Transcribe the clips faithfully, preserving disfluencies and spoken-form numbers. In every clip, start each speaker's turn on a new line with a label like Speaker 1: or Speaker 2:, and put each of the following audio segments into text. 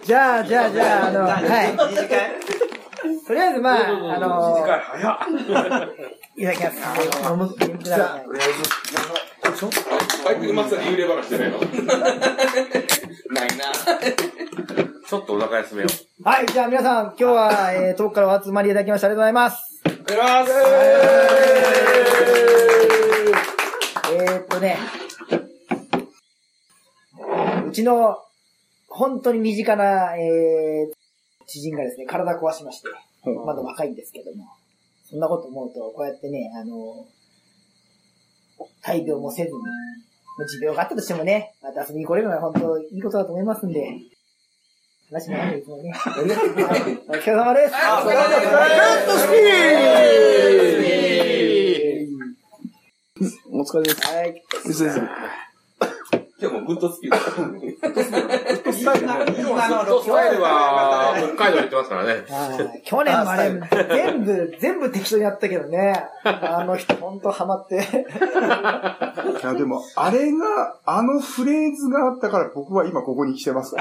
Speaker 1: じゃあ、じゃあ、じゃあ、あの、はい。短い。とりあえず、まあ、あの、
Speaker 2: 短い、早っ。
Speaker 1: いただきます。飲む、飲む。じゃあ、とりあえず、
Speaker 2: 最近まさに幽霊話してないのないな。ちょっとお腹休めよう。
Speaker 1: はい、じゃあ皆さん、今日は、えー、遠くからお集まりいただきましてありがとうございます。
Speaker 2: ありがとうございます。
Speaker 1: えーっとね、うちの、本当に身近な、えー、知人がですね、体壊しまして、まだ若いんですけども、そんなこと思うと、こうやってね、あの、大病もせずに、持病があったとしてもね、また遊びに来れるのは本当いいことだと思いますんで、話もないですもんね。お疲れ様です。お疲れ様です。
Speaker 3: お疲れです。
Speaker 1: はい。
Speaker 3: ですです。
Speaker 2: 今日もグッドスピード。グッドスピード。グッドスタイルは北海道行ってますからね。
Speaker 1: 去年もあれ、全部、全部適当にやったけどね。あの人ほんとハマって。
Speaker 3: いやでも、あれが、あのフレーズがあったから僕は今ここに来てますから。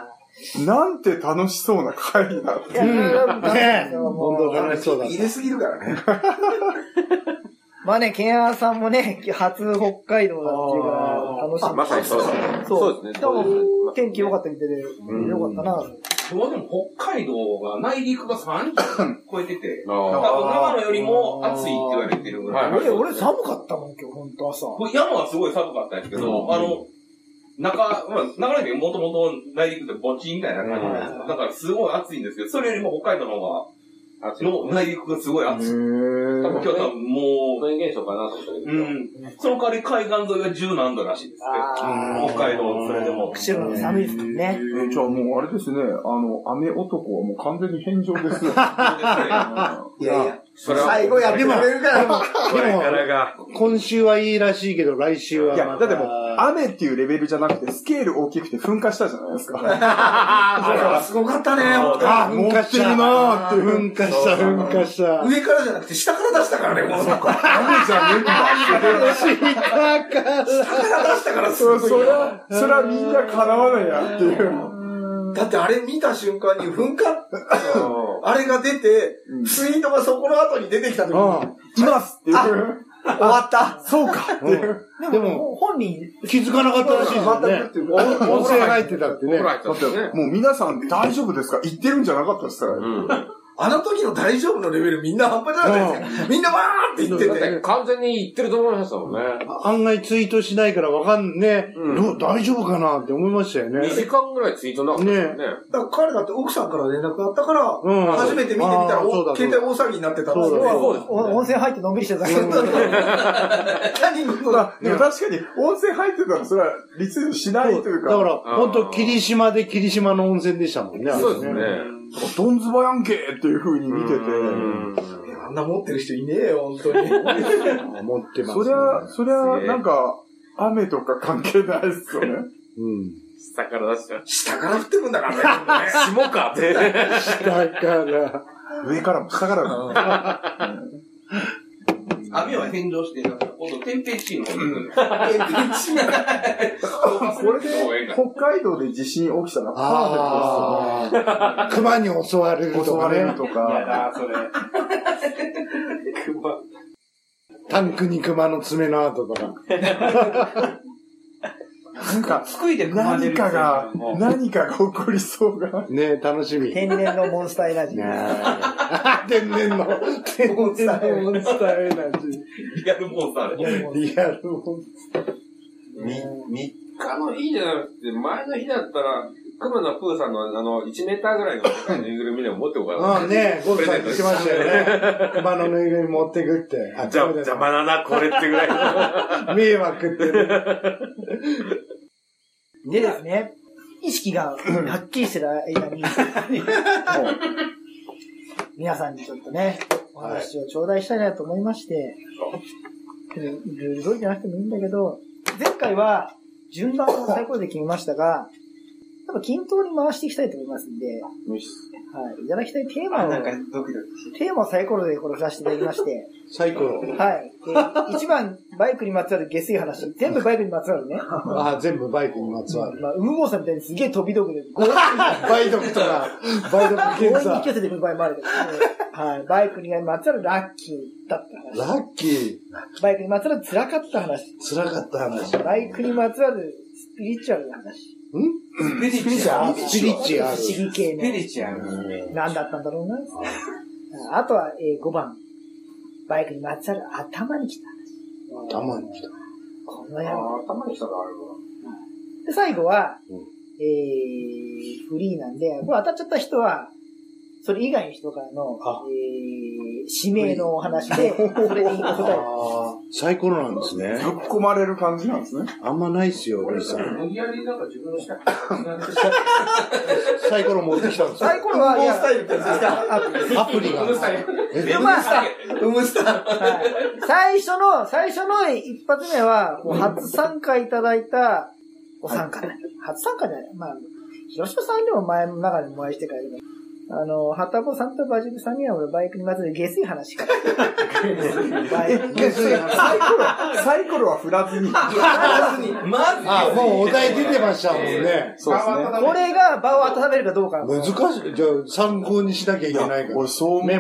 Speaker 3: なんて楽しそうな会だって。
Speaker 1: うん。ねえ。
Speaker 3: 本当楽しそうだ。
Speaker 2: 入れすぎるからね。
Speaker 1: まあね、ケンアーさんもね、初北海道だっていうから、楽しみ。
Speaker 2: まさにそうですね。
Speaker 1: そうですね。でも、天気良かったみたいで、よかったな。
Speaker 2: でも北海道が内陸がさんじゅう超えてて、多分長野よりも暑いって言われてるぐらい。
Speaker 1: 俺、俺寒かったもん、今日、ほんと朝。
Speaker 2: 山はすごい寒かったんですけど、あの、中、まあ、長野県もともと内陸って墓地みたいな感じなんですよ。だからすごい暑いんですけど、それよりも北海道の方が、の内陸がすごい暑い。多分今日はもう、フェーン現象かなと思ったけど。うん。その代わり海岸沿いが十何度らしいですね。北海道、それでも。
Speaker 1: 釧路の寒いですもんね。
Speaker 3: え、じゃあもうあれですね、あの、雨男はもう完全に返上ですよ。い
Speaker 4: やいや、最後やってくれるから。
Speaker 5: でも、今週はいいらしいけど、来週は。
Speaker 3: いや、だってもう、雨っていうレベルじゃなくて、スケール大きくて噴火したじゃないですか。
Speaker 4: すごかったね、本当に。
Speaker 5: 噴火してるなーって、噴火した、噴火した。
Speaker 4: 上からじゃなくて、下から出したからね、もう。そうか。
Speaker 3: 雨じゃねえんだ。
Speaker 5: 下から。
Speaker 4: 下から出したからすごい。
Speaker 3: そりゃ、そりゃみんな叶わないやっていう。
Speaker 4: だってあれ見た瞬間に噴火、あれが出て、ツイートがそこの後に出てきた時に、
Speaker 3: いますっていう。
Speaker 4: 終わった。
Speaker 3: そうかっていう。
Speaker 1: でも、本人
Speaker 5: 気づかなかったらしいですね。音声入ってたってね。
Speaker 3: だってもう皆さん大丈夫ですか？言ってるんじゃなかったですから。
Speaker 4: あの時の大丈夫のレベルみんな半端じゃないですか。みんなわーって言ってて。
Speaker 2: 完全に言ってると思いましたもんね。
Speaker 5: 案外ツイートしないからわかんね、大丈夫かなって思いましたよね。
Speaker 2: にじかんぐらいツイートなかったね。
Speaker 4: だから彼だって奥さんから連絡があったから、初めて見てみたら、携帯大騒ぎになってたんですよ。
Speaker 1: 温泉入ってのんびりしてただけだ。
Speaker 3: でも確かに温泉入ってたらそれはリツイートしないというか。
Speaker 5: だから、本当霧島で霧島の温泉でしたもんね。
Speaker 2: そうですね。
Speaker 3: ドンズバやんけっていう風に見てて。
Speaker 4: あんな持ってる人いねえよ、本当に。
Speaker 5: 持ってます。
Speaker 3: そりゃ、そりゃ、なんか、雨とか関係ないっすよね。うん。
Speaker 2: 下から出した。
Speaker 4: 下から降ってくんだからね。
Speaker 2: 霜かって。
Speaker 5: 下から。
Speaker 3: 上からも下からも。
Speaker 2: 雨は返上して、なんか、今度天平地の方に行くんです。天平地
Speaker 3: これで、北海道で地震起きたらパーフェクトですよね。
Speaker 5: 熊に襲われるとかね。
Speaker 3: 襲われるとか。
Speaker 2: いやだ、それ。
Speaker 5: 熊。タンクに熊の爪の跡とか。
Speaker 3: なんか、何かが、何かが起こりそうが。
Speaker 5: ね楽しみ。
Speaker 1: 天然のモンスターエナジー。
Speaker 5: 天然の、天然のモンスターエナジー。
Speaker 2: リアルモンスター
Speaker 5: で。リアルモンスター。
Speaker 2: みっかの日じゃなくて、前の日だったら、熊野プーさんのあの、いちメーターぐらいの世界のぬいぐるみでも持っておか
Speaker 5: な。ああね、ゴルさん言ってましたよね。熊のぬいぐるみ持ってくって。
Speaker 2: じゃ、邪魔だな、これってぐらいの。
Speaker 5: 迷惑って。
Speaker 1: でですね、意識がはっきりしてる間に、皆さんにちょっとね、お話を頂戴したいなと思いまして、ルール通りじゃなくてもいいんだけど、前回は順番を最高で決めましたが、多分均等に回していきたいと思いますんで、 い。いただきたいテーマを、
Speaker 4: なんかドキドキ
Speaker 1: テーマをサイコロでこれ振らせていただきまして、
Speaker 5: サイコロ。
Speaker 1: はい。いちばん、バイクにまつわる下水話。全部バイクにまつわるね。
Speaker 5: ああ、全部バイクにまつわる。
Speaker 1: まあ、ウムボーさんみたいにすげえ飛び道具で、
Speaker 5: 梅毒とか、梅毒
Speaker 1: 強
Speaker 5: 検査。
Speaker 1: 引に引き寄せてくる場合もあるけど、はい。バイクにまつわるラッキーだった話。
Speaker 5: ラッキー。
Speaker 1: バイクにまつわる辛かった話。
Speaker 5: 辛かった話。
Speaker 1: バイクにまつわるスピリチュアルな話。
Speaker 5: ん
Speaker 4: スピリチュアル。
Speaker 5: スピリチュアル。
Speaker 1: 不思議系の。
Speaker 4: スピリチュアル。
Speaker 1: 何だったんだろうな。あとは、えー、ごばん。バイクにまつわる頭に来た話。
Speaker 5: 頭に来た。
Speaker 1: この野郎。
Speaker 4: 頭に来たのあるわ。
Speaker 1: で、最後は、
Speaker 5: うん、
Speaker 1: えー、フリーなんで、これ当たっちゃった人は、それ以外の人からの、えー、指名のお話で、それに答える。
Speaker 5: サイコロなんですね。
Speaker 3: ぶっ込まれる感じなんですね。
Speaker 5: あんまないっすよ、ルイさん。
Speaker 2: 無理やりなんか自分のした
Speaker 5: サイコロ持ってきたんですよ。
Speaker 1: サイコロは、いや、
Speaker 4: スタイルってやつですか？
Speaker 5: アプリが。
Speaker 1: で、まあ、
Speaker 4: ウムスター。
Speaker 1: はい、最初の、最初の一発目は、もう初参加いただいたお参加、はい、初参加じゃない。まあ、広島さんでも前の中でもお会いしてからいるあの、はたぼさんとバジルさんには俺バイクにまつわる下水話から。
Speaker 3: え、下水話。サイコロ、サイコロは振らずに。
Speaker 4: 振らずに。まず。
Speaker 5: あ、もうお題出てましたもんね。
Speaker 3: そうですね。
Speaker 1: これが場を温めるかどうか。
Speaker 5: 難しい。じゃあ参考にしなきゃいけないから。
Speaker 3: 俺そう思って、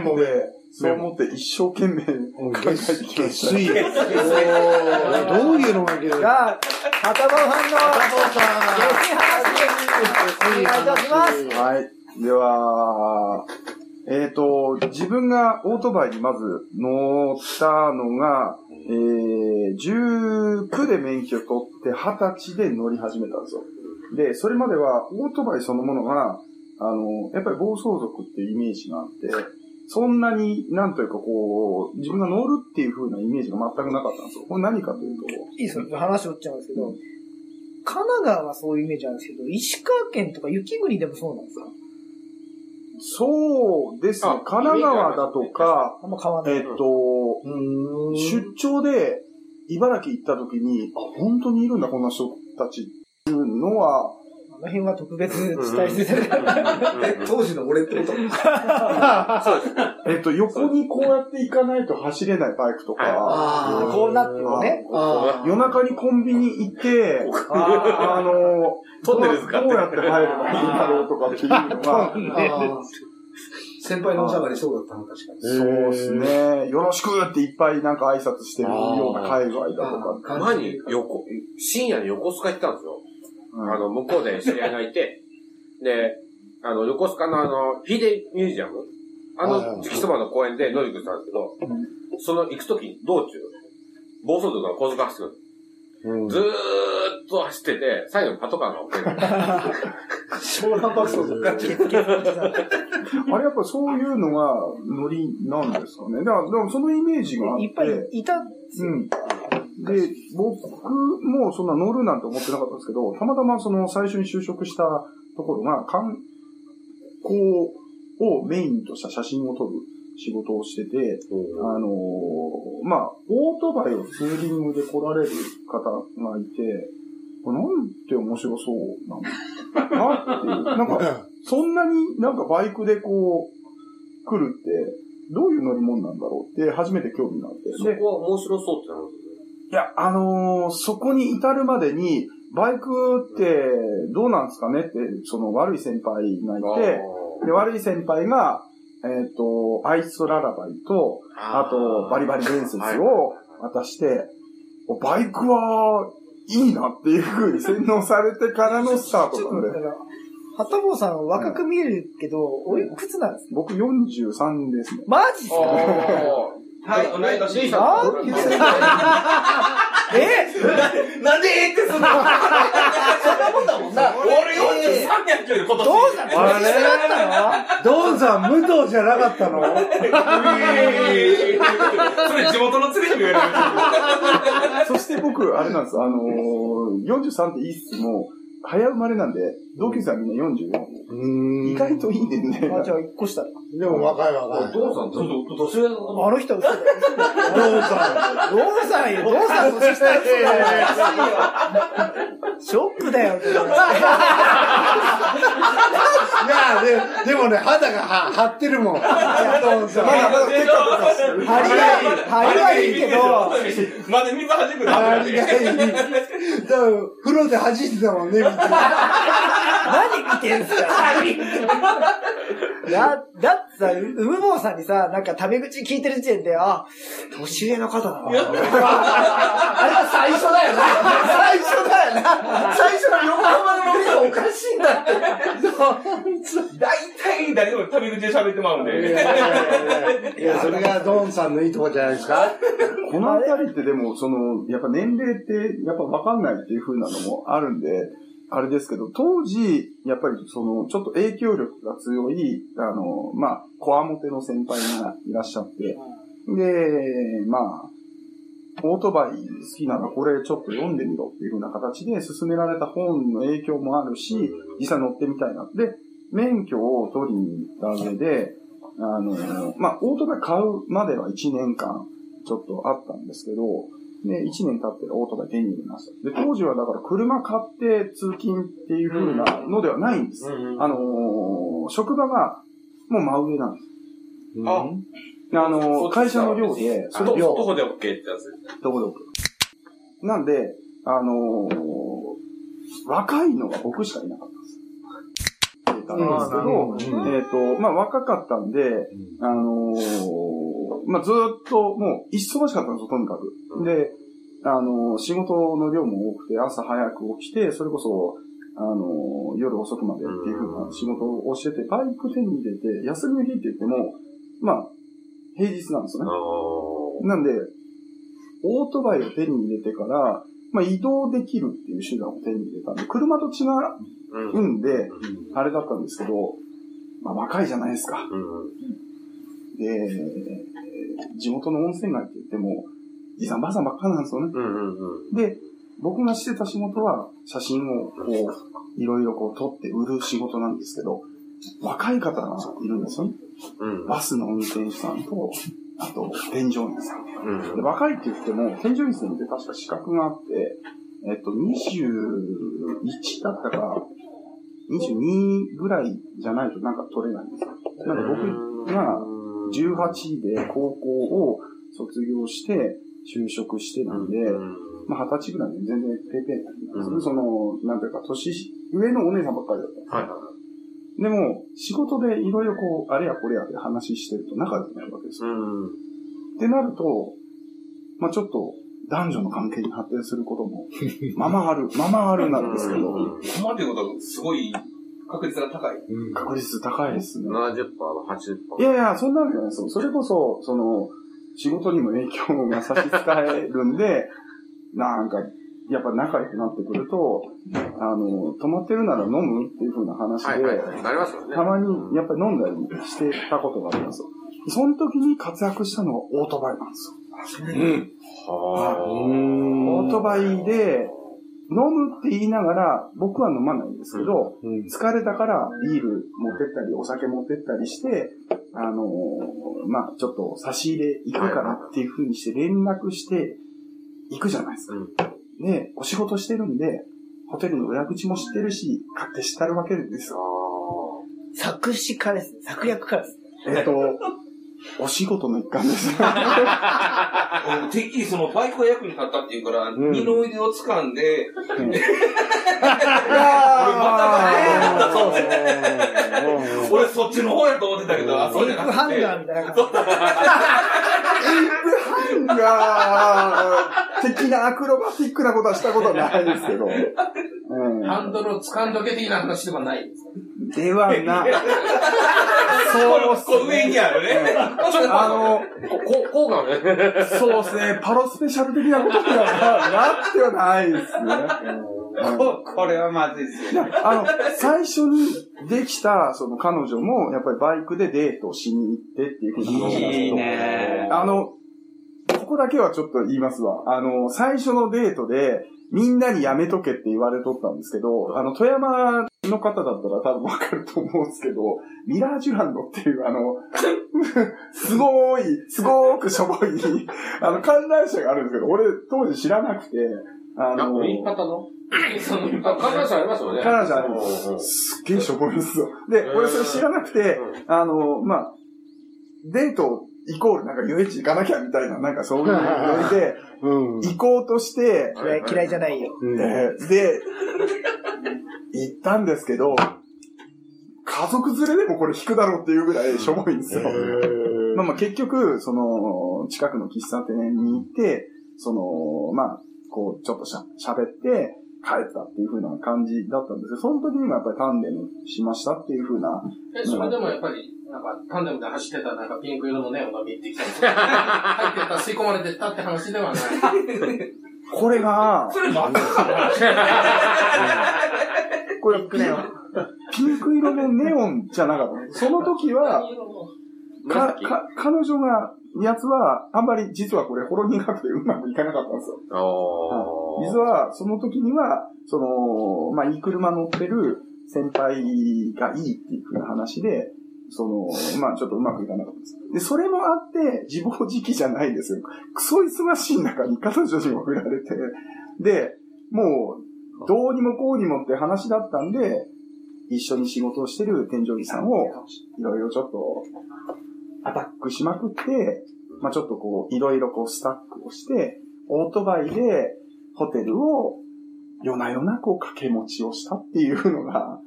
Speaker 3: そう思って一生懸命考えてきました。
Speaker 5: 下水。どういうのがいける？
Speaker 1: じゃあ、はたぼさんの下水話でお願いいたします。
Speaker 3: はい。では、えっと、自分がオートバイにまず乗ったのが、えー、じゅうきゅうで免許取ってはたちで乗り始めたんですよ。で、それまではオートバイそのものが、あの、やっぱり暴走族っていうイメージがあって、そんなになんというかこう、自分が乗るっていう風なイメージが全くなかったんですよ。これ何かというと。
Speaker 1: いいですよ。話をっちゃうんですけど、神奈川はそういうイメージあるんですけど、石川県とか雪国でもそうなんですか？
Speaker 3: そうですね。神奈川だとか、
Speaker 1: あんま変わんない。
Speaker 3: えっと、出張で茨城行った時に、あ、本当にいるんだ、こんな人たちっていうのは、
Speaker 1: あの辺は特別伝えしてたから。
Speaker 4: 当時の俺ってこと
Speaker 3: えっと、横にこうやって行かないと走れないバイクとか、
Speaker 1: こうなってもね。
Speaker 3: 夜中にコンビニ行って、あの、
Speaker 2: トンネルズか
Speaker 3: どうやって入ればいいんだろうとかっていうのが、
Speaker 4: 先輩のおしゃべりそうだったの確かに。
Speaker 3: そうですね。よろしくっていっぱいなんか挨拶してるような海外だとか。
Speaker 6: 前に横、深夜に横須賀行ったんですよ。うん、あの、向こうで知り合いがいて、で、あの、横須賀のあの、フィデミュージアムあの、敷そばの公園で乗りくしたんですけど、うん、その行くとき、道中、暴走族が高速走ってくる。うん、ずーっと走ってて、最後にパトカーが遅れる。
Speaker 4: 湘南爆走族がチェック。
Speaker 3: あれやっぱそういうのがノリなんですかね。だから、だからそのイメージがあって。
Speaker 1: いっぱいいたんですよ。うん
Speaker 3: で、僕もそんな乗るなんて思ってなかったんですけど、たまたまその最初に就職したところが観光をメインとした写真を撮る仕事をしてて、あのー、まあ、オートバイをツーリングで来られる方がいて、これなんて面白そうなのなっていう。なんか、そんなになんかバイクでこう、来るって、どういう乗り物なんだろうって初めて興味があって。
Speaker 6: そこは面白そうってなるんですね。
Speaker 3: いや、あのー、そこに至るまでに、バイクってどうなんですかねって、その悪い先輩がいて、で悪い先輩が、えっと、アイスララバイと、あと、バリバリ伝説を渡して、バイクはいいなっていう風に洗脳されてからのスタートなんで。
Speaker 1: はたぼうさん若く見えるけど、おいくつなんですか？
Speaker 3: 僕よんじゅうさんですね。
Speaker 1: マジっすか？
Speaker 2: はい、同い年。
Speaker 1: なんでえ
Speaker 4: なんでええってすんのそんなもんだもんな。
Speaker 2: 俺よんじゅうさんやけど、今年。
Speaker 1: どうさんあれ
Speaker 5: ドンさん、武藤じゃなかったの
Speaker 2: それ地元の釣りに言われる。
Speaker 3: そして僕、あれなんです。あのー、よんじゅうさんっていいっすもう、早生まれなんで、同級生はみんなよんじゅうよん。意外といいねんね。
Speaker 1: あ、じゃあいっこ下だ。
Speaker 5: でも若い若い。
Speaker 2: ドンさん、年上の
Speaker 1: あの人は嘘だ。
Speaker 5: ドンさん。
Speaker 1: ドンさんよ。ドンさん年下ですよ。ショックだよ。
Speaker 5: や、で、でもね、肌がは張ってるもん。いや、ドンさん。
Speaker 3: まだまだ結果とかしてる。
Speaker 1: 張りがいい、張りはいいけど、
Speaker 2: まだ水弾く
Speaker 5: 張りがいい。だから風呂で弾いてたもんね、
Speaker 1: 何見てんすかいや、だってさ、うむぼうさんにさ、なんかタメ口聞いてる時点で、あ、年上の方だな。あれは最初だよな。最初だよな。最初の横浜のノリがおかしいんだって。
Speaker 2: 大体誰でもタメ口で喋ってまうんで。
Speaker 5: いや、それがドンさんのいいとこじゃないですか。
Speaker 3: このあたりってでも、その、やっぱ年齢って、やっぱ分かんないっていう風なのもあるんで、あれですけど、当時、やっぱりその、ちょっと影響力が強い、あの、まあ、こわもての先輩がいらっしゃって、で、まあ、オートバイ好きならこれちょっと読んでみろっていう風な形で勧められた本の影響もあるし、実際乗ってみたいな。で、免許を取りに行った上で、あの、まあ、オートバイ買うまではいちねんかんちょっとあったんですけど、で、いちねん経ってオートバイ手に入れました。で、当時はだから車買って通勤っていう風なのではないんです。うん、あのー、職場がもう真上なんです。
Speaker 2: うん、あ
Speaker 3: あのー、会社の寮で、
Speaker 2: そのどこで OK ってやつ
Speaker 3: どこで OK。なんで、あのー、若いのが僕しかいなかったんです。たんですけど、うん、えっ、ー、と、まあ、若かったんで、あのー、まあ、ずーっともう忙しかったんですよ、とにかく。で、あの、仕事の量も多くて、朝早く起きて、それこそ、あの、夜遅くまでっていう風な仕事をしてて、バイク手に入れて、休みの日って言っても、まあ、平日なんですよね。なんで、オートバイを手に入れてから、まあ、移動できるっていう手段を手に入れたんで、車と違うんで、あれだったんですけど、まあ、若いじゃないですか。で、地元の温泉街って言っても、じいさんばあさんばっかなんですよね。うんうんうん、で、僕がしてた仕事は、写真をこう、いろいろこう撮って売る仕事なんですけど、若い方がいるんですよね。うん、バスの運転手さんと、あと、添乗員さん、うん、で。若いって言っても、添乗員さんって確か資格があって、えっと、にじゅういちだったか、にじゅうにぐらいじゃないとなんか取れないんですよ。なんか僕がじゅうはちで高校を卒業して、就職してなんで、まあ二十歳ぐらいで全然ペーペーなんですね。その、なんていうか、年上のお姉さんばっかりだったんですよ。はい、でも、仕事でいろいろこう、あれやこれやで話してると仲良くなるわけですよ。ってなると、まあちょっと、男女の関係に発展することも、ままある、ままあるなんですけど。
Speaker 2: ままっていうことは、すごい、確率が高い。
Speaker 3: うん、確率高いですね。
Speaker 6: ななじゅっパーセント、はちじゅっパーセント。
Speaker 3: いやいや、そんなわけじゃないですよ。それこそ、その、仕事にも影響が差し支えるんで、なんか、やっぱ仲良くなってくると、あの、泊まってるなら飲むっていう風な話で、はいはいはい、なりますよね。たまにやっぱり飲んだりしてたことがあります。その時に活躍したのがオートバイなんですよ。うん。はオートバイで、飲むって言いながら、僕は飲まないんですけど、うん、疲れたからビール持ってったり、お酒持ってったりして、あのー、まあちょっと差し入れ行くからっていう風にして連絡して行くじゃないですか。うん、で、お仕事してるんで、ホテルの裏口も知ってるし、買って知ってるわけですよ。
Speaker 1: 作詞家です。作役家です。
Speaker 3: えっと、お仕事の一環です。
Speaker 2: てっきりそのバイクが役に立ったっていうから、うん、二の腕を掴んで、うん、いやーそうですね。俺そっちの方やと思ってたけど、あ、そうじゃなくて。エイプハンガーみたいな感じ。エイプ
Speaker 3: ハンガー的なアクロバティックなことはしたことはないですけど。
Speaker 7: うん、ハンドルを掴んどけ的な話ではないですか
Speaker 3: ではな。
Speaker 2: そうこう上にあるね。
Speaker 3: あの、
Speaker 6: こ、こうがね。
Speaker 3: そうですね。パロスペシャル的なことにはなってはないですね。
Speaker 7: こ, これはまずいですよね。
Speaker 3: あの、最初にできた、その彼女も、やっぱりバイクでデートしに行ってっていうふうに話なんですけど。いいね。あの、ここだけはちょっと言いますわ。あの、最初のデートで、みんなにやめとけって言われとったんですけど、あの、富山の方だったら多分わかると思うんですけど、ミラージュランドっていうあの、すごーい、すごーくしょぼい、あの、観覧車があるんですけど、俺当時知らなくて、 あの、
Speaker 6: 言い方のその、観覧車ありますよね。
Speaker 3: 観覧車あります。すっげえしょぼいんですよ。で、俺それ知らなくて、あの、まあ、デートイコールなんか遊園地行かなきゃみたいな、なんかそういうノリで、行こうとして、
Speaker 1: 嫌い、嫌いじゃないよ。
Speaker 3: で、で、行ったんですけど、家族連れでもこれ引くだろうっていうぐらいしょぼいんですよ。まあまあ結局、その、近くの喫茶店に行って、その、まあ、こう、ちょっとしゃ、喋って帰ったっていう風な感じだったんですけど、その時にもやっぱりタンデムしましたっていう風な。
Speaker 7: え、それでもやっぱり、なんか、タンデムで走ってたなんかピンク色のネオンが見えてきたりとか、入ってた、吸い込まれてったって話ではない。
Speaker 3: これが、
Speaker 2: それまたか
Speaker 3: これピンピンク色のネオンじゃなかった。その時は、か、か、彼女が、やつは、あんまり実はこれ、ほろ苦くてうまくいかなかったんですよ。実は、その時には、その、まあ、いい車乗ってる先輩がいいっていう風な話で、その、まあ、ちょっとうまくいかなかったんです。で、それもあって、自暴自棄じゃないですよ。クソ忙しい中に彼女にも振られて、で、もう、どうにもこうにもって話だったんで、一緒に仕事をしてる天井木さんを、いろいろちょっと、アタックしまくって、まあちょっとこう、いろいろこうスタックをして、オートバイでホテルを夜な夜なこう掛け持ちをしたっていうのが、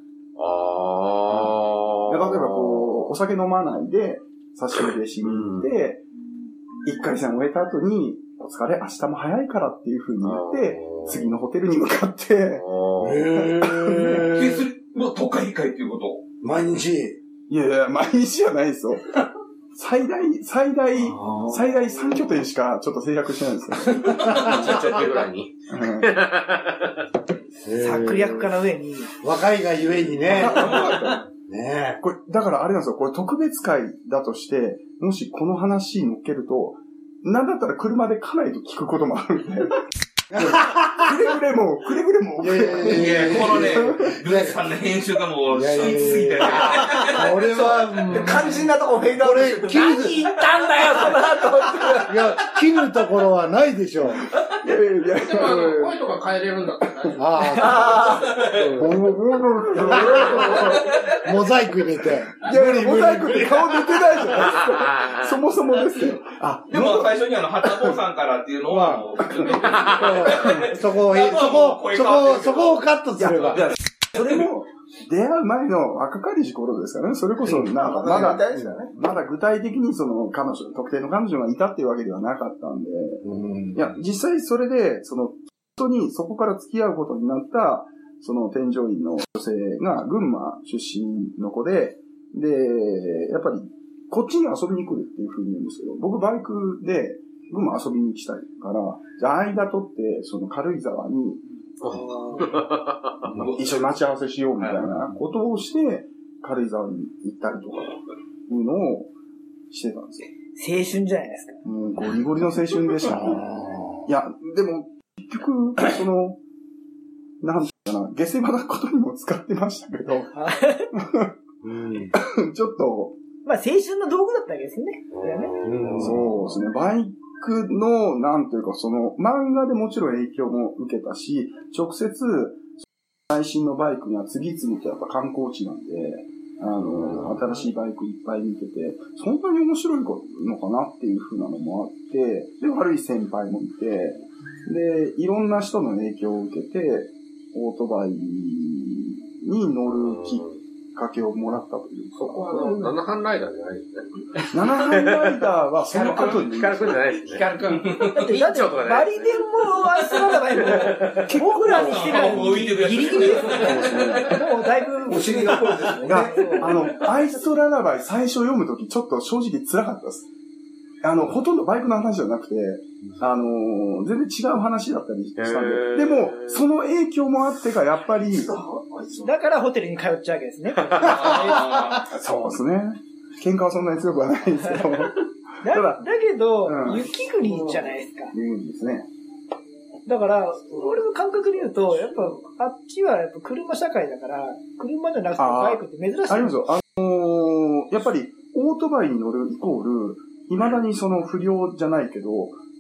Speaker 3: ああ。例えばこう、お酒飲まないで、差し入れしに行って、一回戦を終えた後に、お疲れ、明日も早いからっていう風に言って、次のホテルに向かって、へ
Speaker 2: ぇー。それ、もうとおかいっかいっていうこと
Speaker 5: 毎日
Speaker 3: いやいや、毎日じゃないですよ。最大、最大、最大さん拠点しかちょっと制約してないんですよ。
Speaker 6: ちょっとぐらいに。
Speaker 1: 策略家の上に。
Speaker 5: 若いがゆえにね。
Speaker 3: ねえ。これ、だからあれなんですよ。これ特別会だとして、もしこの話に乗っけると、なんだったら車で家内と聞くこともあるんで。くれぐれも、くれぐれも。
Speaker 2: いやいやいや、このね、ルイさんの編集がもう、しみすぎてね。
Speaker 5: 俺は、
Speaker 4: 肝心なとこフェードアウトして。
Speaker 1: 何言ったんだよ、その後。
Speaker 5: いや、切るところはないでしょう。
Speaker 3: いやいやいや。
Speaker 7: でもあの、声とか変えれるんだったら大丈夫。
Speaker 5: ああ。モザイク入れて。
Speaker 3: いやいや、モザイクって顔出てないじゃないですか。そもそもですよ。
Speaker 2: あ、でも最初にあの、はたぼうさんからっていうのは、
Speaker 5: そこを、そこ、そこ、そこをカットすれば。
Speaker 3: それも、出会う前の若かりし頃ですからね。それこそ、なんか、まだ、まだ具体的にその彼女、特定の彼女がいたっていうわけではなかったんで、いや、実際それで、その、本当にそこから付き合うことになった、その添乗員の女性が群馬出身の子で、で、やっぱり、こっちに遊びに来るっていう風に言うんですけど、僕バイクで群馬遊びに行きたいから、じゃあ間取って、その軽井沢に、一緒に待ち合わせしようみたいなことをして、軽井沢に行ったりとか、いうのをしてたんですよ。
Speaker 1: 青春じゃないですか。
Speaker 3: うん、ゴリゴリの青春でしたね。いや、でも、結局、その、なんていうかな、下世話なことにも使ってましたけど、うん、ちょっと、
Speaker 1: まあ青春の道具だったわけですね。これはね。
Speaker 3: そうですね。バイクの、なんというか、その、漫画でもちろん影響も受けたし、直接、最新のバイクが次々とやっぱ観光地なんで、あの、新しいバイクいっぱい見てて、そんなに面白いのかなっていう風なのもあって、で、悪い先輩もいて、で、いろんな人の影響を受けて、オートバイに乗るきっかけをもらったというか。
Speaker 6: そこはあの、七班ライダーじゃないですね。
Speaker 3: 七班ライダーはその後に。
Speaker 6: ヒカルくんじゃないですね。ヒカルくん。
Speaker 1: だって、だって、バリデンもアイスラダーバイクも、僕らにしてからギリギリですね。もうだいぶ。
Speaker 4: お尻がこうですね。
Speaker 3: あの、アイストララバイ最初読むときちょっと正直辛かったです。あの、ほとんどバイクの話じゃなくて、あのー、全然違う話だったりしたんで。でも、その影響もあってか、やっぱり。
Speaker 1: だからホテルに通っちゃうわけですね。
Speaker 3: そうですね。喧嘩はそんなに強くはないんですけど。だ,
Speaker 1: だけど、うん、雪国じゃないですか。
Speaker 3: 雪国ですね。だ
Speaker 1: から、俺の感覚で言うと、やっぱ、あっちはやっぱ車社会だから、車じゃなくてバイクって珍しい。
Speaker 3: ありますよ。あのー、やっぱり、オートバイに乗るイコール、未だにその不良じゃないけど、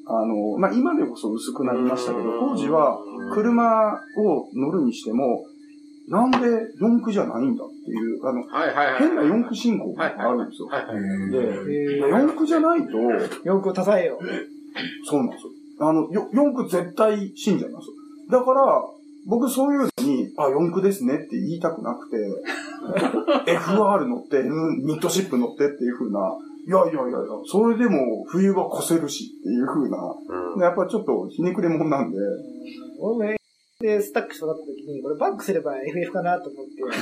Speaker 3: あの、まあ、今でこそ薄くなりましたけど、当時は車を乗るにしても、なんで四駆じゃないんだっていう、あの、
Speaker 6: はいはいはい、
Speaker 3: 変な四駆進行があるんですよ。はいはいはい、で、四駆じゃないと、
Speaker 1: 四駆をたえよ。
Speaker 3: そうなんですよ。あの、四駆絶対信者なんですよ。だから、僕そういうのに、あ、四駆ですねって言いたくなくて、エフアール 乗って、ミッドシップ乗ってっていう風な、いやいやいやいや、それでも冬は越せるしっていう風な、うん、やっぱちょっとひねくれもんなんで。
Speaker 1: 俺もでスタックしそうだった時に、これバックすれば エフエフ かなと思って。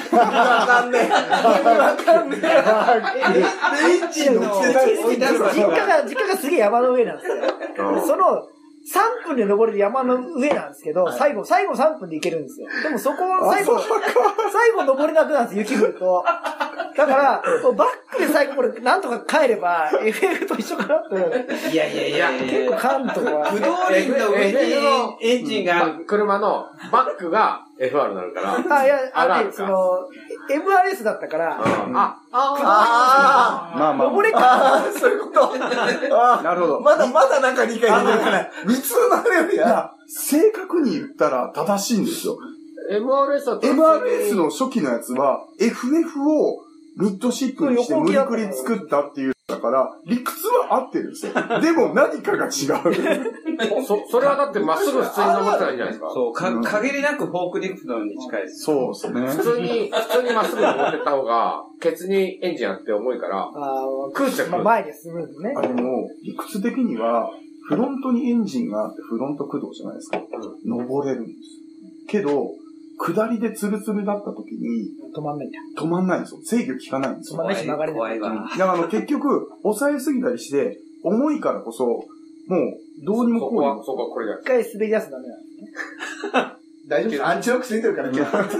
Speaker 4: わかんねえ。わかんねえ。エンジンの
Speaker 1: 実家が、実家がすげえ山の上なんですよ。その、さんぷんで登れる山の上なんですけど、最後、最後さんぷんで行けるんですよ。でもそこを最後、最後登れなくなるんです、雪降ると。だから、バックで最後これなんとか帰れば、エフエフ と一緒かなって。
Speaker 6: いやいやいや、
Speaker 1: 結構カンとか。
Speaker 8: 不動輪の上にエンジンが、
Speaker 6: 車のバックが エフアール になるから。
Speaker 1: あ、いや、あれ、その、エムアールエス だったから、
Speaker 6: あ、
Speaker 4: ああ、
Speaker 3: まあまあ。
Speaker 1: 登れか。
Speaker 4: ああ、そういうこと。
Speaker 3: なるほど。
Speaker 4: まだまだなんか理解できないから。普通のレベルや。
Speaker 3: 正確に言ったら正しいんですよ。
Speaker 6: エムアールエス は
Speaker 3: エムアールエス の初期のやつは エフエフ をミッドシップにして無理くり作ったっていうだから、理屈は合ってるんですよ。でも何かが違う。
Speaker 6: そ、それはだってまっすぐ普通に登ったらいいんじゃないですか。
Speaker 8: そう、か、限りなくフォークリフトに近いです。
Speaker 3: そうですね。
Speaker 6: 普通に、普通にまっすぐ登ってった方が、ケツにエンジンあって重いから、空着。
Speaker 1: まあ前に進むんですね。
Speaker 3: あ、でも、理屈的には、フロントにエンジンがあってフロント駆動じゃないですか。うん、登れるんです。けど、下りでツルツルだった時に、
Speaker 1: 止まんないんだ。
Speaker 3: 止まんないんですよ。制御効かないんですよ。
Speaker 1: 止まんないし曲がれない。
Speaker 8: 怖いわ。
Speaker 3: だからあの、結局、抑えすぎたりして、重いからこそ、もう、どうにもこうにも。
Speaker 6: そうか、これが。
Speaker 1: 一回滑り出すとダメなんですね。
Speaker 4: 大丈夫です。アンチロックついてるから、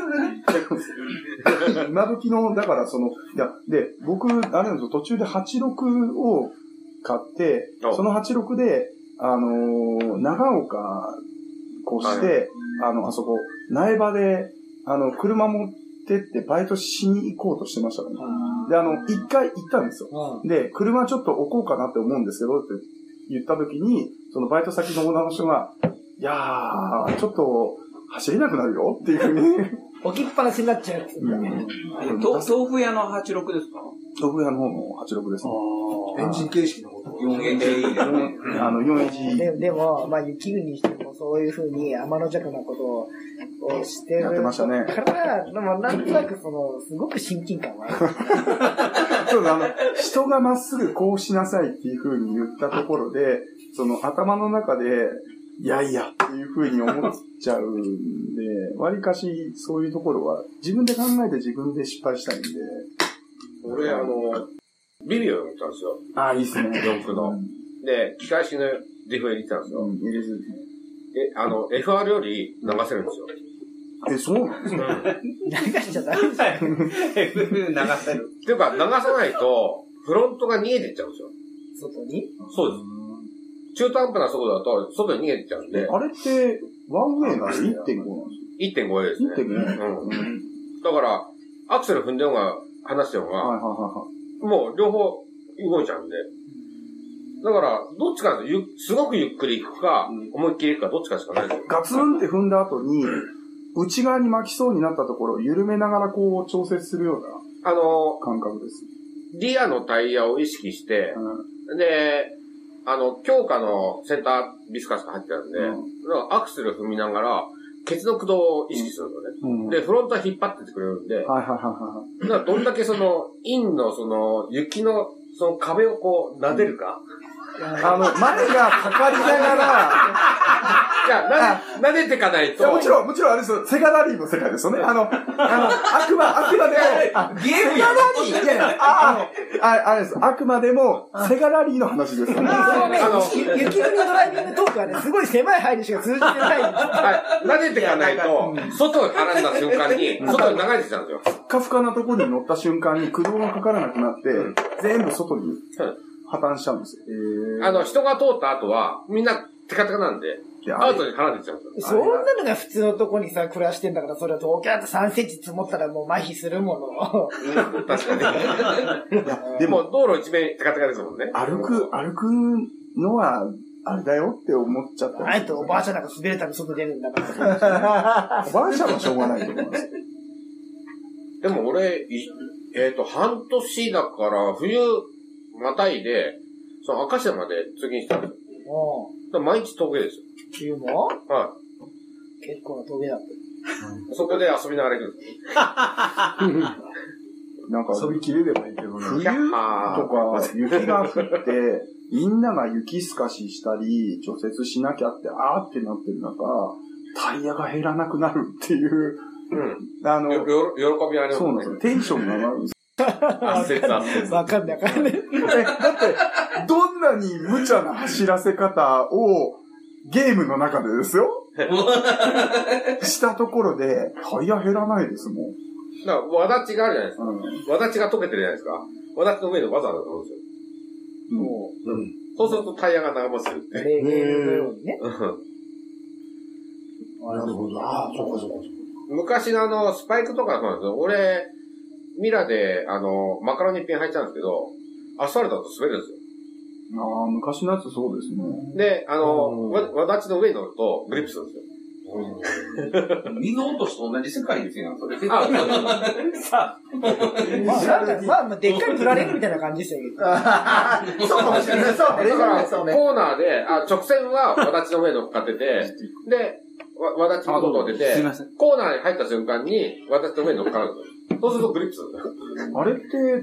Speaker 3: 今時の、だからその、いや、で、僕、あれなんですよ、途中ではちじゅうろくを買って、そのはちじゅうろくで、あのー、長岡越して、はい、あの、あそこ、苗場で、あの、車持ってってバイトしに行こうとしてましたからね。で、あの、一回行ったんですよ。で、車ちょっと置こうかなって思うんですけど、って言った時に、そのバイト先のオーナーの人が、いやー、ちょっと、走れなくなるよっていうふうに。
Speaker 1: 置きっぱなしになっちゃう。うん、
Speaker 8: 豆腐屋のはちじゅうろくですか？
Speaker 3: 豆腐屋の方のはちじゅうろくですね。
Speaker 4: エンジン形式のこと。
Speaker 8: よんエイチディー ですね。
Speaker 3: あの、よんエイチ。
Speaker 1: で, でも、まあ、雪国にしてもそういうふうに天の弱なことをしてる。
Speaker 3: やってましたね。
Speaker 1: から、でもなんとなくその、すごく親近感がある。
Speaker 3: そうだ、あの、人がまっすぐこうしなさいっていうふうに言ったところで、その頭の中で、いやいやっていうふうに思っちゃうんで、わりかしそういうところは自分で考えて自分で失敗したいんで。
Speaker 6: 俺、あの、ビビオ乗ったんですよ。
Speaker 3: ああ、いいっすね。
Speaker 6: 四駆の。で、機械式のディフ入れてたんですよ。
Speaker 3: うん、入れず。
Speaker 6: え、あの、エフアール より流せるんですよ。
Speaker 3: え、そうなんですか？
Speaker 1: 流しちゃダメだよ。
Speaker 8: エフエフ 流せる。
Speaker 6: っていうか、流さないと、フロントが逃げてっちゃうんですよ。
Speaker 1: 外に？
Speaker 6: そうです。中途半端な速度だと、外に逃げてっちゃうんで。
Speaker 3: あれって、ワンウェイなんで いってんご なんですか？
Speaker 6: いってんご ですね。
Speaker 3: いってんご
Speaker 6: うん。だから、アクセル踏んでようが、離してようが、
Speaker 3: はいはいは
Speaker 6: い、もう両方動いちゃうんで。だから、どっちかゆすごくゆっくり行くか、思いっきり行くか、どっちかしかないですよ。
Speaker 3: ガツンって踏んだ後に、内側に巻きそうになったところを緩めながらこう調節するような、あの、感覚です。
Speaker 6: リアのタイヤを意識して、うん、で、あの、強化のセンタービスカスが入ってるんで、うん、アクセル踏みながら、ケツの駆動を意識するのね、うん。で、フロントは引っ張っててくれるんで、はいはいはいはい。だからどんだけその、インのその、雪の、その壁をこう、撫でるか、
Speaker 3: うん、あの、前がかかりながら、
Speaker 6: いや、な、撫でてかないと。
Speaker 3: もちろん、もちろんあれですよ。セガラリーの世界ですよね。あの、あの、あくま、あくまでも、
Speaker 8: ゲームや
Speaker 3: セガラリー、いや、あ、あ、あれです。あくまでも、セガラリーの話ですよね。
Speaker 1: あの、雪国のドライビングトークはね、すごい狭い範囲にしか通じてないんです。
Speaker 6: はい。撫でてかないと、外を絡んだ瞬間に、外に流れてきたんですよ。
Speaker 3: ふっかふかなところに乗った瞬間に駆動がかからなくなって、うん、全部外に破綻しちゃうんですよ。
Speaker 6: あの、人が通った後は、みんなテカテカなんで、アウトに絡んでっちゃうんです
Speaker 1: よ。そんなのが普通のとこにさ、暮らしてんだから、それは東京だとさんセンチ積もったらもう麻痺するもの。
Speaker 6: うん、確かに。でも、道路一面テカテカですもんね。
Speaker 3: 歩く、歩くのは、 あれだよって思っちゃった。
Speaker 1: あえておばあちゃんなんか滑れたら外出るんだから。
Speaker 3: おばあちゃんはしょうがないと思います。
Speaker 6: でも俺、いえっ、ー、と、半年だから、冬、またいで、その赤島まで通勤したんですよ。だ毎日峠ですよ。
Speaker 1: 冬も
Speaker 6: はい。
Speaker 1: 結構な峠だった。
Speaker 6: そこで遊びながら行くんです。
Speaker 3: なんか、
Speaker 4: 遊びきれればいいけどね。
Speaker 3: 冬とか雪が降って、みんなが雪すかししたり、除雪しなきゃって、あーってなってる中、タイヤが減らなくなるっていう、
Speaker 6: うん。
Speaker 3: あの、
Speaker 6: よ、よ、喜びありますね。
Speaker 3: そうなんですよ。テンションが上がるんですよ。
Speaker 6: 圧接圧接。
Speaker 1: わかんないわかんない。
Speaker 3: だって、どんなに無茶な走らせ方を、ゲームの中でですよしたところで、タイヤ減らないですもん。
Speaker 6: だから、わだちがあるじゃないですか。うん、わだちが溶けてるじゃないですか。わだちの上でわざわざ乗るんですよ。もう、うん。そうするとタイヤが長持ちするって。
Speaker 1: レールのようにね。
Speaker 5: なるほど。ああ、そうかそうかそうか。
Speaker 6: 昔のあの、スパイクとかそうなんですよ。俺、ミラで、あの、マカロニピン入っちゃうんですけど、アスファルトだと滑るんですよ。
Speaker 3: ああ、昔のやつそうですね。
Speaker 6: で、あの、わ、わだちの上に乗ると、グリップするんですよ。
Speaker 2: 水落としと同じ世界ですよ、それ。
Speaker 6: あ、
Speaker 1: さあ。まあ、まあ、でっかいプラレールみたいな感じですよ。
Speaker 4: そうかもしれない。そうね。
Speaker 6: だから、コーナーで、あ、直線はわだちの上に乗っかってて、で、わ、わだちのことを出て、コーナーに入った瞬間に、わだちの上に乗っかるんですよ。そうするとグリップするんだよ。
Speaker 3: あれって、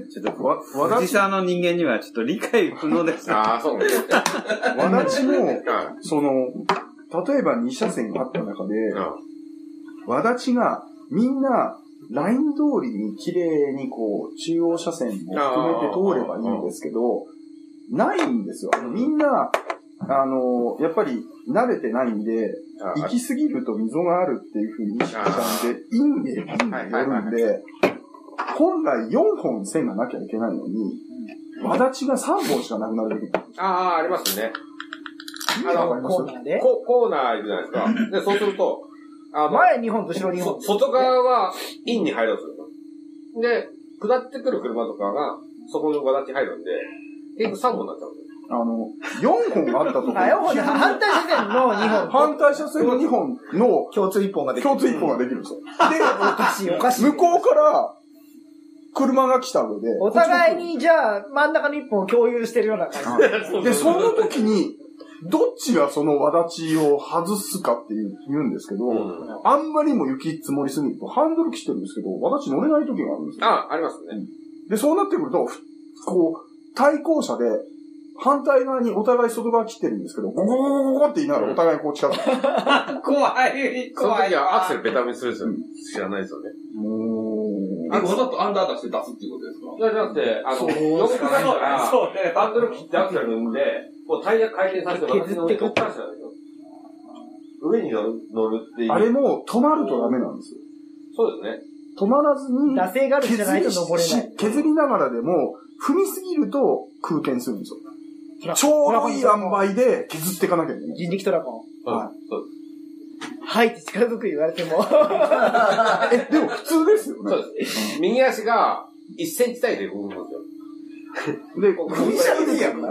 Speaker 8: ちょっと、わ、わだちさんの人間にはちょっと理解不能です。
Speaker 6: ああ、そうね。
Speaker 3: わだちも、その、例えばに車線があった中で、わだちがみんなライン通りに綺麗にこう、中央車線も含めて通ればいいんですけど、ないんですよ。みんな、あの、やっぱり慣れてないんで、行き過ぎると溝があるっていう風に意識したんで、インで、インでやるんで、本来よんほん線がなきゃいけないのに、わだちがさんぼんしかなくなる時。
Speaker 6: ああ、ありますね。
Speaker 1: あの、コーナーで
Speaker 6: ココーナーいるじゃないですか。で、そうすると、
Speaker 1: あ前にほんと後ろにほん。
Speaker 6: 外側はインに入ろうとする。で、下ってくる車とかが、そこのわだち入るんで、結局さんぼんになっちゃうんですよ。
Speaker 3: あの、よんほんあったところ。
Speaker 1: あ、よんほんで反対車線のにほん。
Speaker 3: 反対車線のにほんの
Speaker 4: 共通いっぽんができる。
Speaker 3: 共通いっぽんができるんですよ。で、
Speaker 1: おかしいおかしい。
Speaker 3: 向こうから車が来た上で。
Speaker 1: お互いにじゃあ真ん中のいっぽんを共有してるような感
Speaker 3: じ。で、その時に、どっちがそのわだちを外すかっていう言うんですけど、うん、あんまりも雪積もりすぎるとハンドル切ってるんですけど、わだち乗れない時があるんですよ。
Speaker 6: あ、ありますね。
Speaker 3: で、そうなってくると、こう、対向車で、反対側にお互い外側切ってるんですけど、ゴゴゴゴゴゴって言いながらお互いこう近づく。
Speaker 8: 怖い、
Speaker 6: 怖い。その時はアクセルベタにするんですよ。知らないですよね。
Speaker 3: もう、
Speaker 2: あ、わざとアンダー出して出すっていうことですか？
Speaker 6: いや、じゃなくて、あの、横からハンドル切ってアクセル踏んで、こうタイヤ回転させて私の上に乗っからせたんですよ。上に乗る、乗るっていう。
Speaker 3: あれも止まるとダメなんですよ。
Speaker 6: そうですね。
Speaker 3: 止まらずに、
Speaker 1: 惰性があるじゃないと登れない。
Speaker 3: 削りながらでも、踏みすぎると空転するんですよ。ちょうどいい塩梅で削っていかなきゃいけない。
Speaker 1: 人力トラコン。
Speaker 6: はい。そう
Speaker 1: です。はいって力ずく言われても。
Speaker 3: え、でも普通ですよね。
Speaker 6: そうです。右足がいっセンチ単位で動くんですよ。
Speaker 3: で、ここ、
Speaker 4: いいじゃん、いいやん。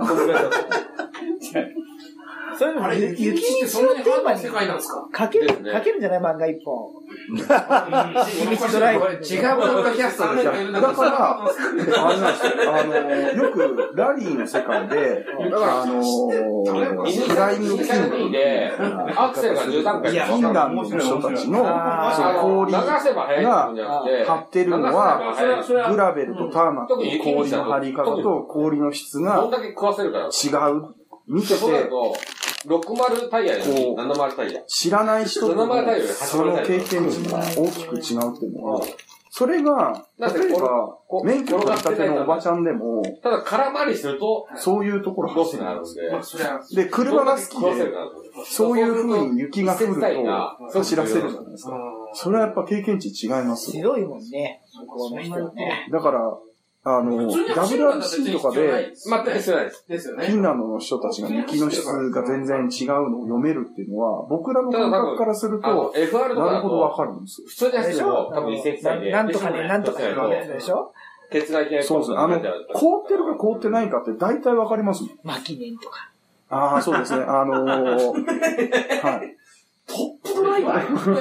Speaker 1: そういうのも雪にしようテーマにかける、かけるんじゃない漫画一本。雪ドライブ。
Speaker 6: 違うポッドキャストでしょ。
Speaker 3: だから、あれなんですよ。あの、よくラリーの世界で、あの、フライングキング
Speaker 6: で、アクセルがじゅうさんかい
Speaker 3: フィンランドの人たちの、その氷が張ってるのは、グラベルとターマットの氷の張り方と氷の質が違う。見てて、
Speaker 6: ろくじゅうタイヤよりななじゅうタイヤ。
Speaker 3: 知らない人とその経験値が大きく違うっていうのは、それが、例えば、免許取ったてのおばちゃんでも、
Speaker 6: ただ空回りすると、
Speaker 3: そういうところ
Speaker 6: 走ってるん
Speaker 3: で。で、車が好きで、そういう風に雪が降ると走らせるじゃないですか。それはやっぱ経験値違います
Speaker 1: よ。強いもんね。
Speaker 3: だから、あの、ダブルアールシー とかで、
Speaker 6: 全くしてないです。
Speaker 3: フィンランドの人たちが雪の質が全然違うのを読めるっていうのは、僕らの感覚からすると、なるほどわかるんですよ。
Speaker 6: 普通に走っても多分いっセンチ単位で。
Speaker 1: なんとかね、なんとかね、でしょ
Speaker 6: 鉄がいきなり。
Speaker 3: そうですね。あの、凍ってるか凍ってないかって大体わかりますもん。
Speaker 1: 巻き念とか。
Speaker 3: ああ、そうですね。あのー、はい。
Speaker 2: トップドライバー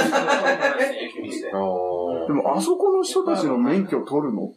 Speaker 3: でも、あそこの人たちの免許を取るのって、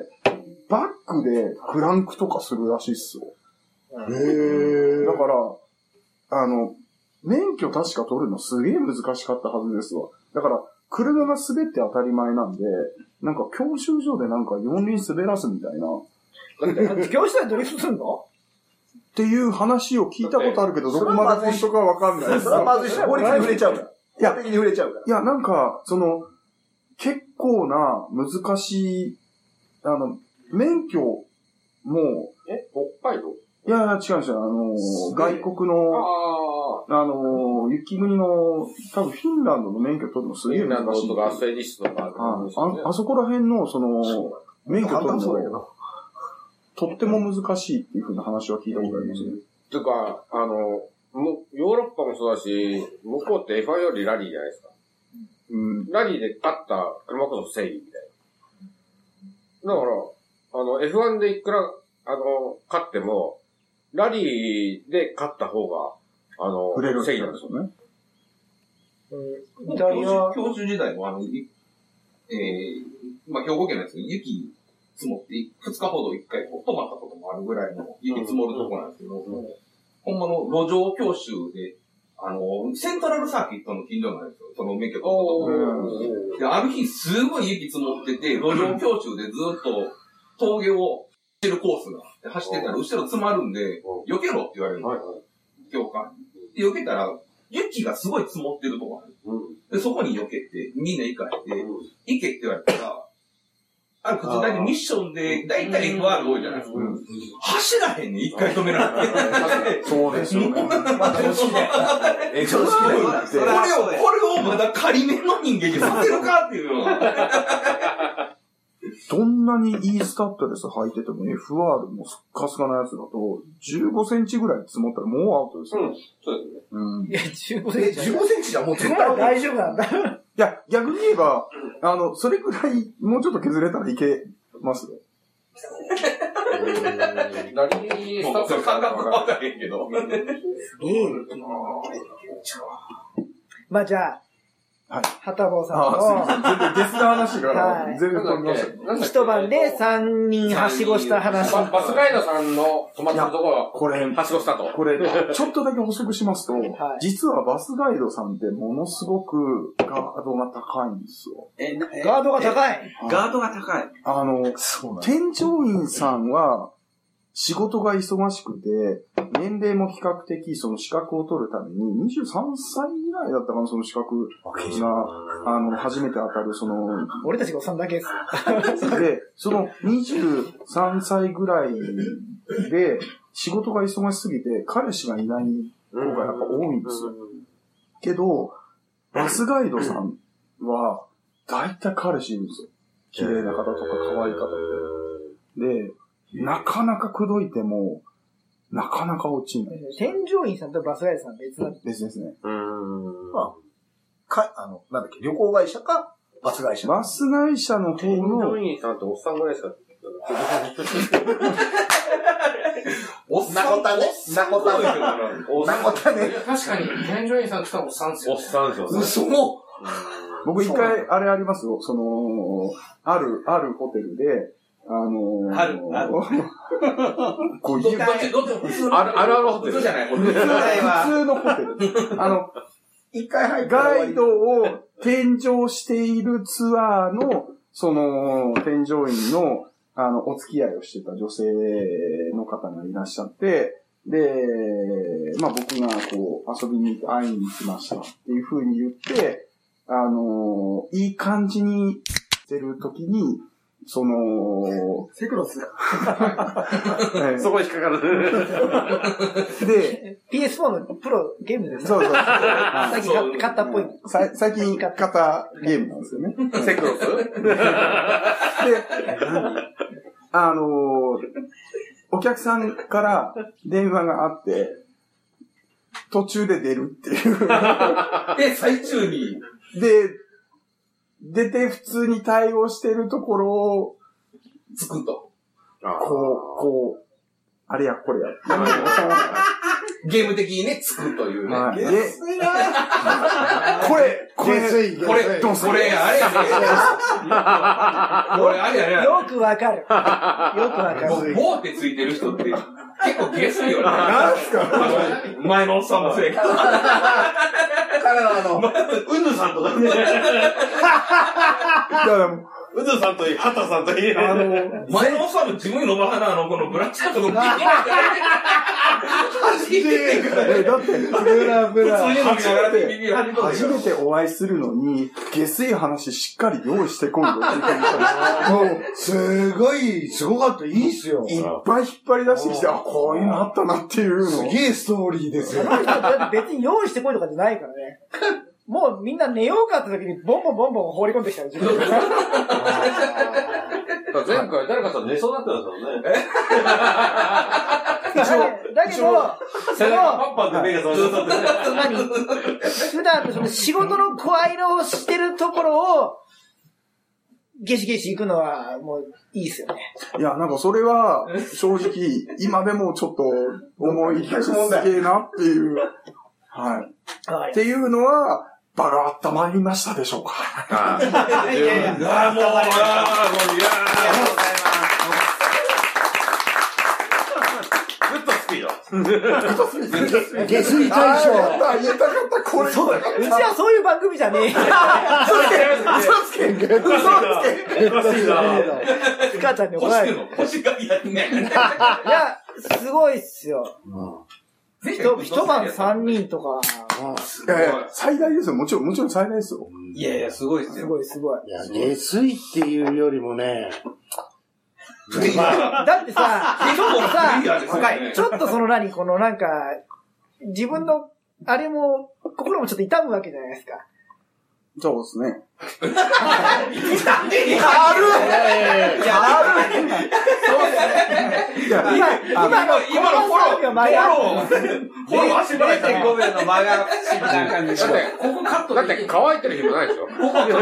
Speaker 3: バックでクランクとかするらしいっすよ。へー。だから、あの、免許確か取るのすげえ難しかったはずですわ。だから、車が滑って当たり前なんで、なんか教習所でなんか四輪滑らすみたいな。
Speaker 1: 教室でドリフトするの
Speaker 3: っていう話を聞いたことあるけど、どこまで本当かわかんないです。
Speaker 4: それはまずいし、法律に触れちゃうから。いや、法律に触れちゃうから。
Speaker 3: いや、なんか、その、結構な難しい、あの、免許も、
Speaker 6: え、北海道
Speaker 3: いやいや、違うんですよ。あの、外国の、あの、雪国の、多分フィンランドの免許取るのすげえ難しい。
Speaker 6: フィンランドとかスウェーディッシュとかあるんですよね。
Speaker 3: あ、あそこら辺の、その、免許取るの、とっても難しいっていう風な話は聞いたことありますね。
Speaker 6: ていうか、あの、ヨーロッパもそうだし、向こうって エフワン よりラリーじゃないですか。うん。ラリーで勝った車こそ正義みたいな。だから、あの、エフワン でいくら、あの、勝っても、ラリーで勝った方が、あの、正義なんですよね。
Speaker 2: イタリア教習時代もあの、えー、まあ、兵庫県なんですけど、雪積もってふつかほど一回こう止まったこともあるぐらいの雪積もるとこなんですけど、うんうん、ほんまの路上教習で、あの、セントラルサーキットの近所なんですよ。その免許取ったところ。で、ある日すごい雪積もってて、路上教習でずっと峠を走るコースがあって走ってたら後ろ詰まるんで、避けろって言われるんですよ。教官に。で、避けたら、雪がすごい積もってるとこある。で、そこに避けて、みんな行かれて、行けって言われたら、ある普通大体ミッションで、大体 エフアール 多いじゃないですか。走らへんねん、一回止められて。
Speaker 3: そうですよね。
Speaker 4: まあ、常識だよ。常識だよ。
Speaker 2: これを、これをまだ仮面の人間にさせるかっていうのは。
Speaker 3: どんなに E スタッドレス履いてても エフアール のスッカスカなやつだと、じゅうごセンチぐらい積もったらもうアウトですよ。うん。そうですね。うん。いや、
Speaker 1: じゅうごセンチ。
Speaker 4: じゅうごセンチじゃもう絶
Speaker 1: 対大丈夫なんだ。い
Speaker 3: や、逆に言えば、あの、それくらい、もうちょっと削れたらいけますよ。
Speaker 6: 何
Speaker 2: もう、それ感覚わかへんけど。
Speaker 1: まあじゃあ、はい。はたぼうさんの、
Speaker 3: 全然ゲスな話が、全然飛びました。
Speaker 1: 一晩で三人はしごした話。
Speaker 6: バスガイドさんの泊まったところ
Speaker 3: これ、
Speaker 6: はしごしたと。
Speaker 3: これ、ちょっとだけ補足しますと、実はバスガイドさんってものすごくガードが高いんですよ。
Speaker 1: え、ガードが高い
Speaker 8: ガードが高い。
Speaker 3: あの、添乗員さんは、仕事が忙しくて、年齢も比較的その資格を取るために、にじゅうさんさいぐらいだったかな、その資格が、あの、初めて当たる、その、
Speaker 1: 俺たちがおっさんだけです。
Speaker 3: で、そのにじゅうさんさいぐらいで、仕事が忙しすぎて、彼氏がいない子がやっぱ多いんですよ。けど、バスガイドさんは、だいたい彼氏いるんですよ。綺麗な方とか可愛い方で。で、なかなか口説いても、なかなか落ちない。
Speaker 1: 添乗員さんとバスガイドさん別なんです
Speaker 3: 別ですね。
Speaker 4: うん。まあ、か、あの、なんだっけ、旅行会社か、バス会社。
Speaker 3: バス会社の方の。
Speaker 6: 添乗員さんっておっさんぐらいですか
Speaker 4: おっさんたね。なこたね。なこたね。
Speaker 7: 確かに、添乗員さんって言ったらおっさんですよ。
Speaker 6: おっさんですよ。
Speaker 4: 嘘も
Speaker 3: 僕一回、あれありますよ。その、ある、あるホテルで、あのー、
Speaker 2: ある、ある。
Speaker 3: こう、
Speaker 2: どっち、どっち、普通の。
Speaker 6: ある、あるあるホテル。
Speaker 2: 普通じゃない、
Speaker 3: 普通のホテル。あの、
Speaker 4: 一回入った
Speaker 3: ガイドを添乗しているツアーの、その、添乗員の、あの、お付き合いをしてた女性の方がいらっしゃって、で、まあ僕がこう、遊びに会いに行きましたっていう風に言って、あのー、いい感じにしてるときに、その、
Speaker 1: セクロス。
Speaker 6: そこに引っかかる。
Speaker 3: で、
Speaker 1: ピーエスフォー のプロゲームですね。
Speaker 3: そうそうそう。
Speaker 1: 最近買ったっぽい。
Speaker 3: 最近買ったゲームなんですよね。
Speaker 6: セクロス
Speaker 3: で、あのー、お客さんから電話があって、途中で出るっていう。
Speaker 2: で、最中に。
Speaker 3: で、出て普通に対応してるところを、
Speaker 2: つくと。
Speaker 3: こう、こう、あれやこれや。
Speaker 2: ゲーム的にね、つくというね。
Speaker 3: はい。
Speaker 4: 下
Speaker 3: で、
Speaker 4: 水な
Speaker 3: これ、これ、
Speaker 5: 下水、
Speaker 2: これ、これ、あれやね。これ、あれやね。
Speaker 1: よくわかる。よくわかる。
Speaker 2: ボーってついてる人って、結構ゲスいよね。
Speaker 3: なんすか
Speaker 2: あの、前のおっさんもせえけど。
Speaker 4: 彼はあの、
Speaker 8: うぬさんとだね。
Speaker 3: いや、でも、
Speaker 8: うぬさんといい、はたさんといい。
Speaker 3: あの、
Speaker 2: 前のおっさんも自分のバカなあの、このブラッチャーとのビキニで走ってくる。
Speaker 3: え、だって、
Speaker 5: ブラブラ。
Speaker 2: 普通に飲みながらビビり始めた
Speaker 3: 初めてお会いするのに、下水話しっかり用意してこいよって言ってみたら、
Speaker 5: もう、すごい、すごかった。いいっすよ。
Speaker 3: いっぱい引っ張り出してきて、あ、こういうのあったなっていうの。
Speaker 5: すげえストーリーですよ。
Speaker 1: だって別に用意してこいとかじゃないからね。もうみんな寝ようかって時にボンボンボンボン放り込んできたら自分で。
Speaker 6: 前回誰かさん寝そうだったんですよね。
Speaker 1: だけど、
Speaker 8: 背中パンパンで目が覚めたんで。
Speaker 1: 何普段その仕事の声色をしてるところを、ゲシゲシ行くのはもういいっすよね。
Speaker 3: いや、なんかそれは、正直、今でもちょっと思い出すげえなっていう。はい。っていうのは、場が温まりましたでしょうか。
Speaker 6: ああ。
Speaker 1: いやいやいや。
Speaker 2: ああ、もう、ああ、もう、いや
Speaker 8: グッドスピード。
Speaker 5: 下水大賞。
Speaker 3: 言えたかった、これ。
Speaker 1: そう、うちはそういう番組じゃねえ。
Speaker 3: 嘘つけ嘘つけ嘘つけ
Speaker 1: スカちゃんに怒られる。
Speaker 2: 星がやってね。
Speaker 1: いや、すごいっすよ。ひと一晩三人とか。
Speaker 3: いやいや、最大ですよ。もちろん、もちろん最大ですよ。
Speaker 2: いやいや、すごいっすよ。
Speaker 1: すごいすごい。
Speaker 5: いや、下水っていうよりもね、
Speaker 1: まあ、だってさ、ちょっとさ、
Speaker 2: 深い。
Speaker 1: ちょっとその何、このなんか、自分の、あれも、心もちょっと痛むわけじゃないですか。
Speaker 3: そうですね。
Speaker 2: ある
Speaker 5: いや、
Speaker 3: いや、
Speaker 1: 今、
Speaker 3: あの
Speaker 1: 今の、
Speaker 2: 今のフォロー、フォロー、フォロー足払いした
Speaker 8: れいてんごびょうの間が不思議な感じでしょ。
Speaker 6: だって、ここカットだって乾いてる暇ないでしょ。
Speaker 2: こ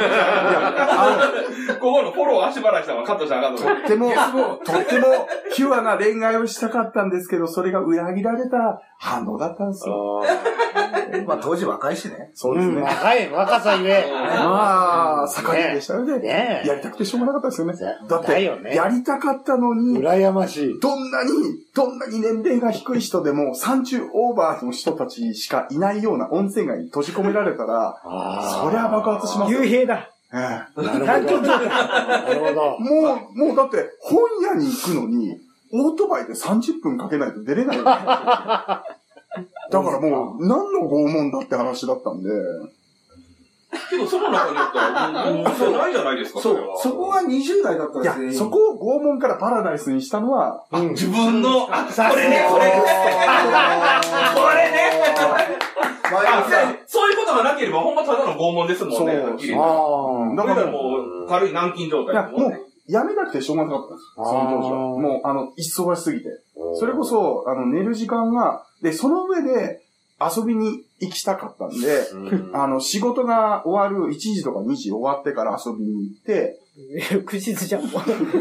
Speaker 2: このフォロー足払いしたのはカットしたらあかんの。
Speaker 3: とっても、とっても、ピュアな恋愛をしたかったんですけど、それが裏切られた反応だったんですよ。
Speaker 4: まあ当時若いしね。
Speaker 3: そうですね。
Speaker 5: 若い、若さゆえ。
Speaker 3: まあ、盛りでしたよね。
Speaker 5: ねえ。
Speaker 3: やりたくてしょうがなかったですよね。だって、
Speaker 5: だよね
Speaker 3: やりたかったのに、
Speaker 5: 羨ましい。
Speaker 3: どんなに、どんなに年齢が低い人でも、さんじゅうオーバーの人たちしかいないような温泉街に閉じ込められたら、そりゃ爆発しますよ。
Speaker 1: 幽閉だ。
Speaker 3: ええ
Speaker 5: なるほど。なるほど。
Speaker 3: もう、もうだって、本屋に行くのに、オートバイでさんじゅっぷんかけないと出れない。だからもう、何の拷問だって話だったんで。
Speaker 2: けど、その中にあったら、もう、そうないじゃないですか、
Speaker 4: そ
Speaker 2: れは
Speaker 4: う、そこがにじゅう代だった
Speaker 3: いや
Speaker 4: ら全、員。
Speaker 3: そこを拷問からパラダイスにしたのは、
Speaker 5: うん
Speaker 2: 自分の、あ、
Speaker 1: さ
Speaker 2: これね、これね。これね。
Speaker 4: 前に
Speaker 2: あ
Speaker 4: さ、
Speaker 2: そういうことがなければ、ほんまただの拷問ですもんね、
Speaker 3: そう
Speaker 2: はっきり言う。
Speaker 5: あ
Speaker 2: だか
Speaker 3: だかららも
Speaker 2: もう、軽い軟禁状
Speaker 3: う、いや、もう
Speaker 2: 態だもんね。、
Speaker 3: やめたくてしょうがなかったんですよ。その当時は。
Speaker 5: あー
Speaker 3: もう、あの、忙しすぎて。それこそ、あの、寝る時間が、で、その上で、遊びに行きたかったんで、あの、仕事が終わるいちじとかにじ終わってから遊びに行って、
Speaker 1: 翌日じゃん、もう。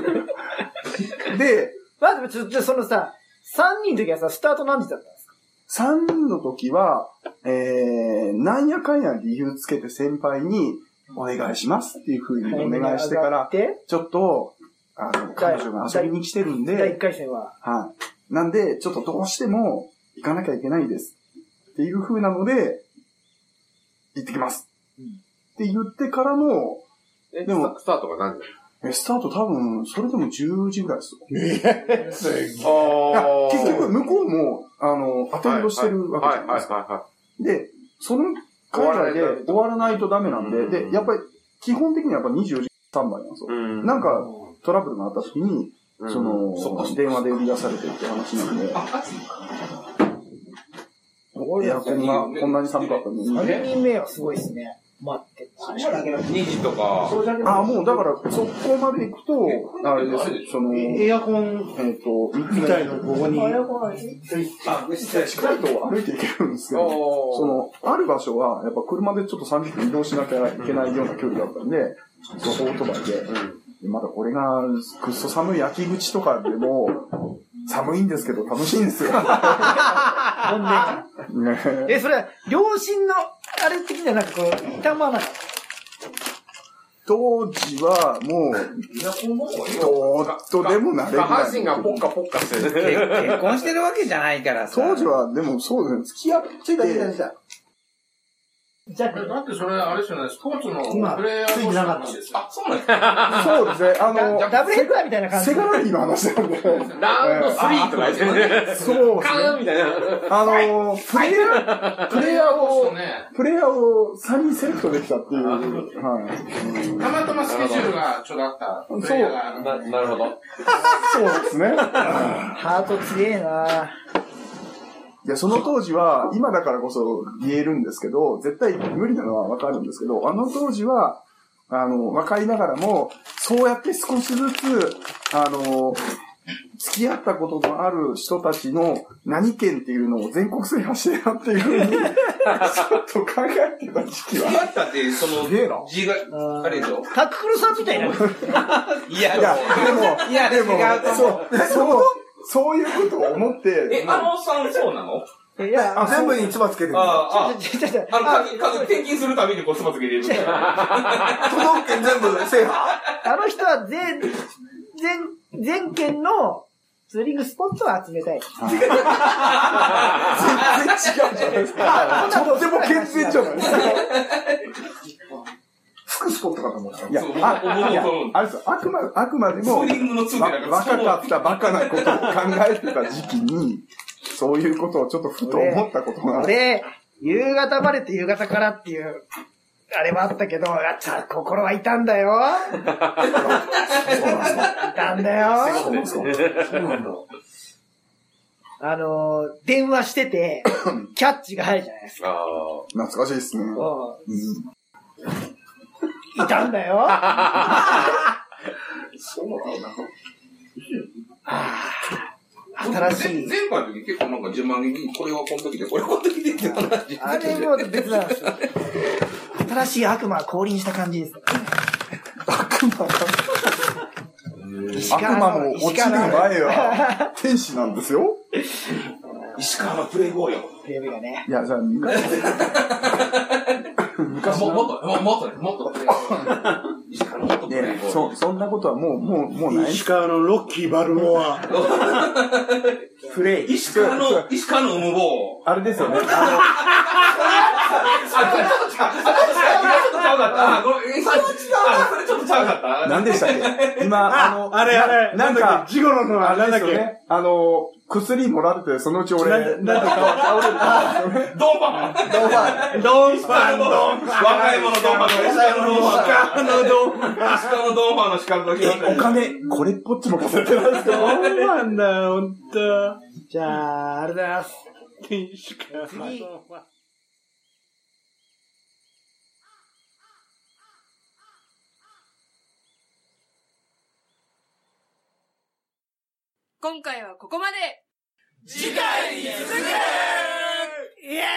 Speaker 3: で、
Speaker 1: まず、ちょ、ちょ、そのさ、さんにんの時はさ、スタート何時だったんですか？
Speaker 3: さんにんの時は、えー、なんやかんや理由つけて先輩に、お願いしますっていう風にお願いしてから、
Speaker 1: で、
Speaker 3: ちょっと、あの、彼女が遊びに来てるん
Speaker 1: 第
Speaker 3: で
Speaker 1: 一、回戦は。
Speaker 3: はい。なんで、ちょっとどうしても行かなきゃいけないです。っていう風なので、行ってきます。って言ってからの、
Speaker 6: え、
Speaker 3: でも
Speaker 6: スタートが何時？
Speaker 3: えスタート多分、それでもじゅうじぐらいですよ。
Speaker 5: すげえ。
Speaker 3: いや結局、向こうも、あの、アテンドしてるわけじゃないですか。
Speaker 6: はいはいは
Speaker 3: で、その海外で終わらないとダメなんで、で、やっぱり、基本的にはやっぱにじゅうよじスタンバイなんですよ。
Speaker 6: い。うん
Speaker 3: なんか、トラブルがあった時に、
Speaker 6: うん
Speaker 3: その、
Speaker 2: そっか
Speaker 3: 電話で呼び出されてって話なんで、
Speaker 2: あ、暑い
Speaker 3: エアコンがこんなに寒かったのに。
Speaker 1: さんにんめはすごいですね。待って。
Speaker 2: にじとか、
Speaker 3: あ、もうだから、そこまで行くと、あれです、その、えっ、
Speaker 5: エアコン
Speaker 3: と、
Speaker 5: みたいのここに。
Speaker 3: 近いと歩いて行けるんですけど、その、ある場所は、やっぱ車でちょっとさんじゅっぷん移動しなきゃいけないような距離だったんで、そこオートバイで、まだこれが、くっそ寒い焼き口とかでも、寒いんですけど楽しいんですよ。
Speaker 1: 本音。え、それは、両親の、あれ的にはなんかこう、痛まなかった。
Speaker 3: 当時は、もう、どうとでもなれる。
Speaker 6: 下半身がポッカポッカしてる。
Speaker 8: 結婚してるわけじゃないからさ。
Speaker 3: 当時は、でもそうですね、付き合ってて、
Speaker 7: じゃだってそれ、あれですよね、スポーツのプレイヤー
Speaker 1: ついてなかったんですよ。
Speaker 2: あ、そうなんですか。
Speaker 3: そうですね、あの、
Speaker 1: ダブルヘッダーみたいな感じ。
Speaker 3: セガラリーの話なんで。
Speaker 6: ラウンドスリーとか言ってね。
Speaker 3: そう
Speaker 6: カーンみたいな。
Speaker 3: あの、プレイヤー、プレイヤーを、プレイヤーをさんにんセレクトできたっていう。はい。
Speaker 7: たまたまスケジュールがちょうどあったプレイヤーが。
Speaker 6: なるほど。
Speaker 3: そうですね。
Speaker 1: ハート強えない
Speaker 3: や、その当時は、今だからこそ言えるんですけど、絶対無理なのはわかるんですけど、あの当時は、あの、若いながらも、そうやって少しずつ、あの、付き合ったことのある人たちの何県っていうのを全国制覇してたっていうふうに、ちょっと考えてた時期は。
Speaker 2: 付き合ったって、その、字が、あれでしょ。
Speaker 1: タックルさんみたいな。
Speaker 8: いや、
Speaker 3: いや、でも、
Speaker 8: いや、
Speaker 3: でも、
Speaker 8: 違うと
Speaker 3: そ
Speaker 8: 思う。
Speaker 3: う、そう、そういうことを思って。
Speaker 2: え、あのおっさんそうなの？
Speaker 1: いや、
Speaker 4: あ、全部に唾つけてる。
Speaker 2: ああ、あ、
Speaker 1: ちょちょちょ
Speaker 2: あの、かか転勤するためにこう、唾つけてる。
Speaker 4: 都道府県全部制覇？
Speaker 1: あの人は全、全、全県のツーリングスポットを集めたい。
Speaker 3: 全然違うじゃないですか。とっても健全じゃないですか。
Speaker 4: スクスポットかと思った。
Speaker 3: いや、あ、いや、あれですよ、あくま、あくまでも、若かったバカなことを考えてた時期に、そういうことをちょっとふと思ったことが。
Speaker 1: 俺、夕方までと夕方からっていう、あれはあったけど、やっちゃ、心はいたんだよ。いたんだよ。
Speaker 4: そうなんだ。
Speaker 1: あの、電話してて、キャッチが入るじゃないですか。
Speaker 6: あ
Speaker 3: 懐かしいですね。うん
Speaker 1: いたんだよ。
Speaker 4: そうなんだ。
Speaker 1: 新しい。
Speaker 2: 前回の時結構なんか自慢げに、これはこの時で、これはこの時でって話。
Speaker 1: あれも別なんですよ。新しい悪魔が降臨した感じです。
Speaker 3: 悪魔悪魔も落ちる前は天使なんですよ。
Speaker 2: 石川のプレイボーイよ。
Speaker 1: プレイボーイがね。
Speaker 3: いや、じゃあ、昔
Speaker 2: ももっと、もっと、もっとプレイボーイ。石川のもっとプレイボーイ。
Speaker 3: そ、そんなことはもう、もう、もうない。
Speaker 5: 石川のロッキーバルモア。
Speaker 3: プレイ。
Speaker 2: 石川の、石川の無謀。
Speaker 3: あれですよね。あの、
Speaker 2: あ、これちょっとちゃう、ちょっとちゃうかった。ごめん、それちょっとちゃうかった。
Speaker 3: 何でしたっけ今、あの、
Speaker 5: あれあれ、
Speaker 3: なんか、
Speaker 5: ジゴロのあれなんだっけ
Speaker 3: あの、薬もらってて、そのうち俺、
Speaker 5: なんだか
Speaker 2: ドンパン
Speaker 5: ドンファン、ドンファン。
Speaker 2: 若い者ドンパン。石川のドンファン。
Speaker 5: 石川のドンファン。
Speaker 2: 石川のドンファンの資格が決ま
Speaker 3: お金、これっぽっちも稼いでないですか
Speaker 5: ドンファンだよ、ほんと。
Speaker 1: じゃあ、あれだよ。
Speaker 5: 石川のドンファン。
Speaker 9: 今回はここまで。
Speaker 2: 次回に続く
Speaker 1: イエーイ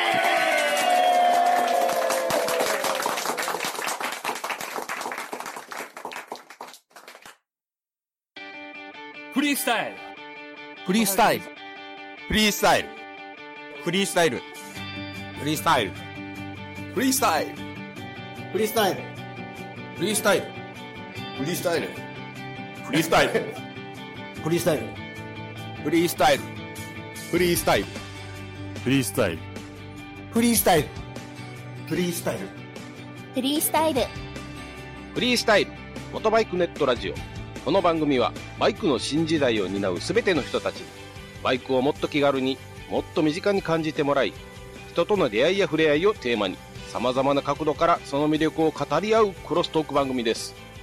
Speaker 10: フリースタイルフリースタイルフリースタイルフリースタイルフリースタイルフリースタイル
Speaker 5: フリースタイル。
Speaker 10: フリースタイルフリースタイルフリースタイル
Speaker 5: フリースタイル。
Speaker 10: フリースタイルフリースタイルフリースタイル
Speaker 5: フリースタイル。フリースタイル。
Speaker 11: フリースタイル。
Speaker 12: フリースタイルモトバイクネットラジオ。この番組はバイクの新時代を担うすべての人たちにバイクをもっと気軽にもっと身近に感じてもらい、人との出会いや触れ合いをテーマに様々な角度からその魅力を語り合うクロストーク番組です。